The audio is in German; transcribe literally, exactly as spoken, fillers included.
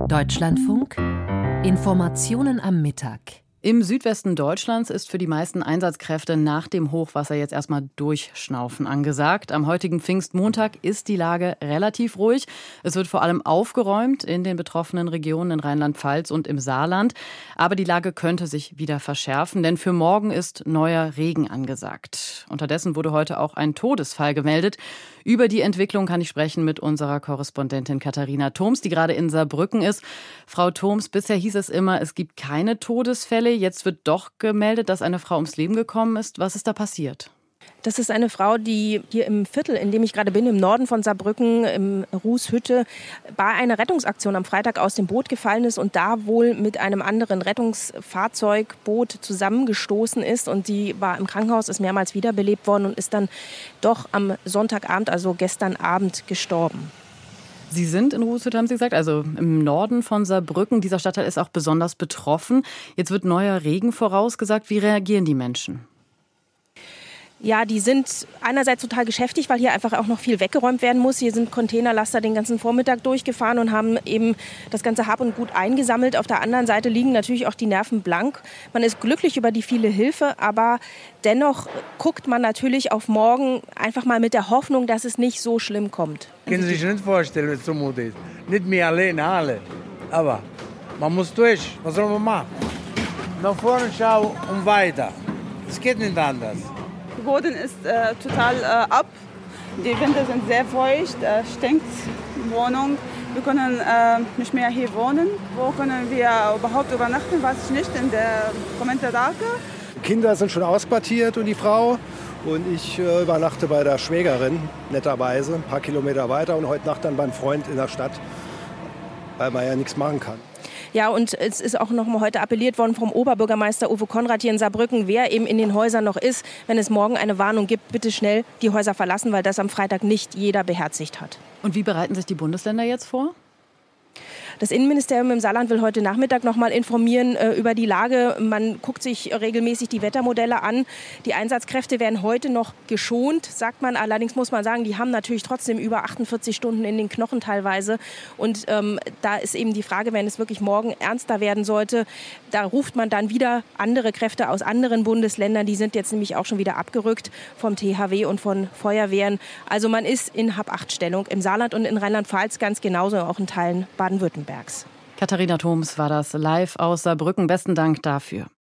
Deutschlandfunk. Informationen am Mittag. Im Südwesten Deutschlands ist für die meisten Einsatzkräfte nach dem Hochwasser jetzt erstmal Durchschnaufen angesagt. Am heutigen Pfingstmontag ist die Lage relativ ruhig. Es wird vor allem aufgeräumt in den betroffenen Regionen in Rheinland-Pfalz und im Saarland. Aber die Lage könnte sich wieder verschärfen, denn für morgen ist neuer Regen angesagt. Unterdessen wurde heute auch ein Todesfall gemeldet. Über die Entwicklung kann ich sprechen mit unserer Korrespondentin Katharina Thoms, die gerade in Saarbrücken ist. Frau Thoms, bisher hieß es immer, es gibt keine Todesfälle. Jetzt wird doch gemeldet, dass eine Frau ums Leben gekommen ist. Was ist da passiert? Das ist eine Frau, die hier im Viertel, in dem ich gerade bin, im Norden von Saarbrücken, im Rußhütte, bei einer Rettungsaktion am Freitag aus dem Boot gefallen ist und da wohl mit einem anderen Rettungsfahrzeug, Boot zusammengestoßen ist. Und die war im Krankenhaus, ist mehrmals wiederbelebt worden und ist dann doch am Sonntagabend, also gestern Abend, gestorben. Sie sind in Rußhütte, haben Sie gesagt, also im Norden von Saarbrücken. Dieser Stadtteil ist auch besonders betroffen. Jetzt wird neuer Regen vorausgesagt. Wie reagieren die Menschen? Ja, die sind einerseits total geschäftig, weil hier einfach auch noch viel weggeräumt werden muss. Hier sind Containerlaster den ganzen Vormittag durchgefahren und haben eben das ganze Hab und Gut eingesammelt. Auf der anderen Seite liegen natürlich auch die Nerven blank. Man ist glücklich über die viele Hilfe, aber dennoch guckt man natürlich auf morgen einfach mal mit der Hoffnung, dass es nicht so schlimm kommt. Können Sie sich nicht vorstellen, wie es zumute ist. Nicht mehr alleine, alle. Aber man muss durch. Was soll man machen? Nach vorne schauen und weiter. Es geht nicht anders. Der Boden ist äh, total äh, ab. Die Wände sind sehr feucht, äh, stinkt die Wohnung. Wir können äh, nicht mehr hier wohnen. Wo können wir überhaupt übernachten, weiß ich nicht, in der kommenden Tage. Kinder sind schon ausquartiert und die Frau. Und ich äh, übernachte bei der Schwägerin, netterweise, ein paar Kilometer weiter. Und heute Nacht dann beim Freund in der Stadt, weil man ja nichts machen kann. Ja, und es ist auch noch mal heute appelliert worden vom Oberbürgermeister Uwe Konrad hier in Saarbrücken, wer eben in den Häusern noch ist, wenn es morgen eine Warnung gibt, bitte schnell die Häuser verlassen, weil das am Freitag nicht jeder beherzigt hat. Und wie bereiten sich die Bundesländer jetzt vor? Das Innenministerium im Saarland will heute Nachmittag noch mal informieren äh, über die Lage. Man guckt sich regelmäßig die Wettermodelle an. Die Einsatzkräfte werden heute noch geschont, sagt man. Allerdings muss man sagen, die haben natürlich trotzdem über achtundvierzig Stunden in den Knochen teilweise. Und ähm, da ist eben die Frage, wenn es wirklich morgen ernster werden sollte, da ruft man dann wieder andere Kräfte aus anderen Bundesländern. Die sind jetzt nämlich auch schon wieder abgerückt vom T H W und von Feuerwehren. Also man ist in Hab-acht-Stellung im Saarland und in Rheinland-Pfalz ganz genauso, auch in Teilen Baden-Württembergs. Katharina Thoms war das live aus Saarbrücken. Besten Dank dafür.